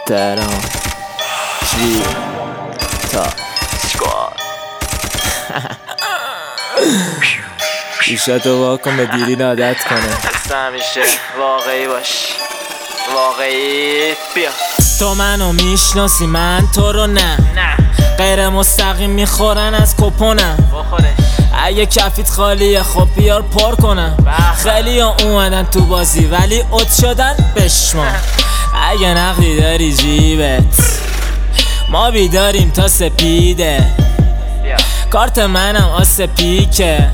تهران جی تا ایشا تو واکن به دیرین عادت کنه. همیشه واقعی باش، واقعی بیا. تو منو میشناسی من تو رو نه غیر مستقیم میخورن از کپونم. اگه کفیت خالیه خب بیار پر کنم. خیلی ها اومدن تو بازی ولی اوت شدن بشمان. اگه نقدی داری جیبت ما بیداریم تا سپیده. کارت منم آس پیکه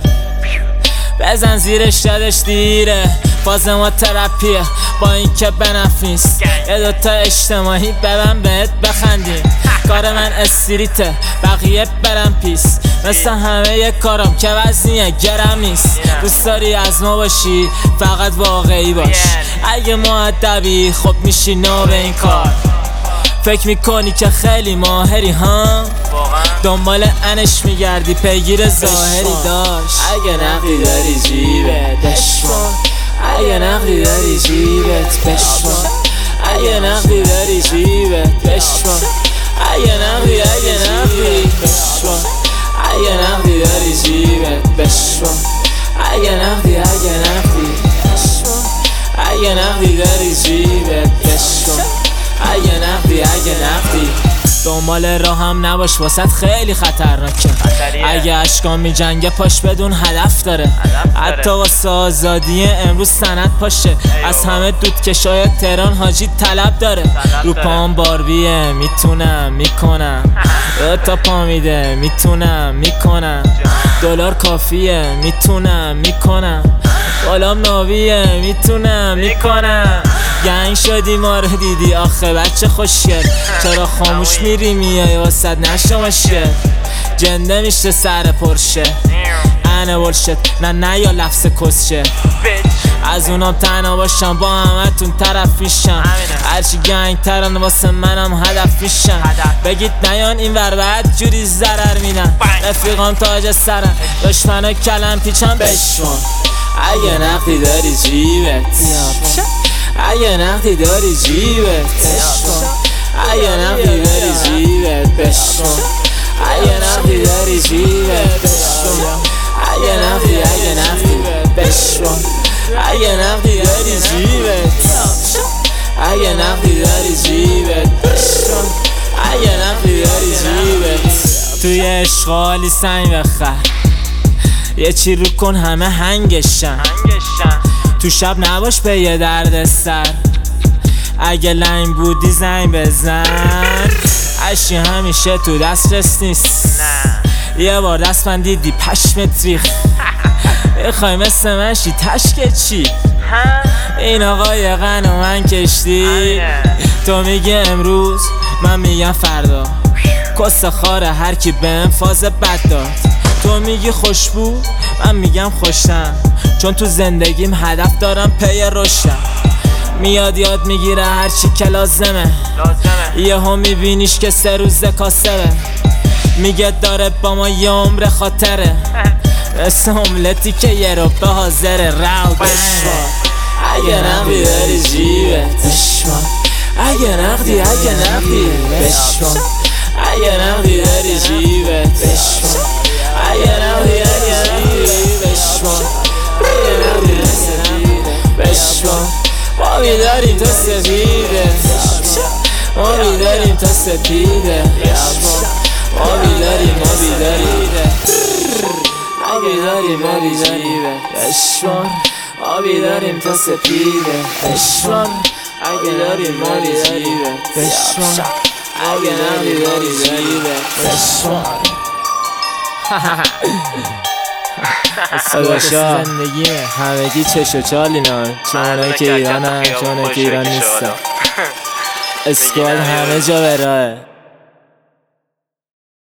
بزن زیرش دادش دیره. فاز ما ترپیه با این که بنفع نیست. یه دوتا اجتماعی ببن بهت بخندیم. کار من استریته بقیه برم پیس. مثل همه یه کارم که وزنیه گرم نیست. دوست داری از ما باشی فقط واقعی باش. اگه مؤدبی خب میشی نو به این کار. فکر میکنی که خیلی ماهری ها دنبال انش میگردی پیگیر ظاهری داشت. اگه نقدی داری جیبت بشمار. اگه نقدی داری جیبت بشمار. اگه نقدی داری جیبت بشمار. اگه نقدی بشمار. اگه نقدی داری جیبت بشمار. اگه نقدی بشمار. اگه نقدی داری جیبت بشمار. اگه نقدی دنبال راهم نباش واسط خیلی خطرناکه. اگه اشکان می جنگه پاش بدون هدف داره. حتی واسه آزادی امروز سند پاشه. از همه دودکشای تهران حاجی طلب داره. رو پام باربیه میتونم میکنم. تا پا میده میتونم میکنم. دلار کافیه میتونم میکنم. بالام ناویه میتونم میکنم. گنگ شدی ما رو دیدی آخه بچه خوشگل. چرا خاموش میری میای واسط نشو مشکل. جنده میشه سر پرشه انه بولشت نه یا لفظ کسشه. از اونام تنها باشم با همتون طرف میشم. هرچی گنگ ترن واسه منم هدف میشم. بگید نیان این ور بعد جوری ضرر میدن. رفیقام تاج سرن دشمنا کلم پیچم بشون. اگه نقدی داری جیبت اگه نقدی داری جیبت بشمار. اگه نقدی داری جیبت بشمار. اگه نقدی داری جیبت بشمار. اگه نقدی بشمار. اگه نقدی داری جیبت اگه نقدی داری جیبت بشمار. اگه نقدی داری جیبت توی اشغالی سنگ بخر. یه چی رو کن همه هنگشن. تو شب نباش به یه درد سر. اگه لنگ بودی زنگ بزن. اشی همیشه تو دسترس نیست. یه بار دست من دیدی پشمت ریخ. بخوای مثل من شی تشک چی. این آقای غن و من کشتی. تو میگی امروز من میگم فردا. کس خاره هر کی بهم فاز بد داد. تو میگی خوشبو من میگم خوشم. چون تو زندگیم هدف دارم پی رشدم. میاد یاد میگیره هرچی که لازمه. یه هم میبینیش که 3 روز کاسبه. میگه داره با ما یه عمر خاطره. مثل املتی که یه رو به حاضره. رو بشمار. اگه نقدی داری جیبت بشمار. اگه نقدی بشمار. اگه نقدی داری جیبت بشمار. اگه نقدی بشمار. بشمار. ما بیداریم تا سپیده. ما بیداریم تا سپیده. ما بیداریم ما بیداریم بشمار. ما بیداریم تا سپیده. بشمار. اگه داریم ما بیداریم بشمار. اگه نقدی داری بشمار. صداشا زندگیه همگی چش و چال اینا. چونایی که ایران هم چونایی که ایران نیستن. اسکواد همه جا به راهه.